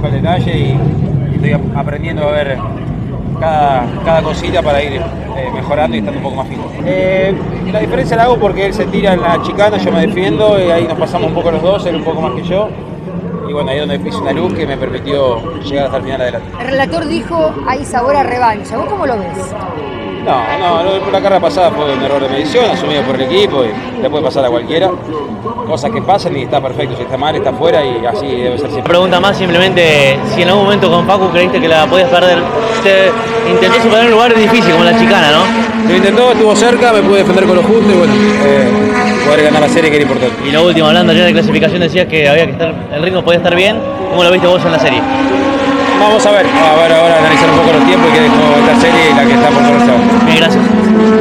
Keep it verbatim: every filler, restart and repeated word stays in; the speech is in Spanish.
busca el detalle y, y estoy aprendiendo a ver cada, cada cosita para ir eh, mejorando y estando un poco más fino. Eh, la diferencia la hago porque él se tira en la chicana, yo me defiendo y ahí nos pasamos un poco los dos, él un poco más que yo. Y bueno, ahí es donde hice una luz que me permitió llegar hasta el final adelante. El relator dijo, hay sabor a revancha. ¿Vos cómo lo ves? No, no, lo de la carrera pasada fue un error de medición, asumido por el equipo y le puede pasar a cualquiera. Cosas que pasan y está perfecto, si está mal, está fuera y así debe ser siempre. Pregunta más simplemente, si en algún momento con Facu creíste que la podías perder, te intentó superar un lugar difícil como la chicana, ¿no? Se intentó, estuvo cerca, me pude defender con lo justo y bueno, eh, poder ganar la serie que era importante. Y lo último, hablando ya de clasificación, decías que había que estar, el ritmo podía estar bien. ¿Cómo lo viste vos en la serie? Vamos a ver, a ver ahora analizar un poco los tiempos y que dejó esta serie y la que está por correr. Bien, gracias.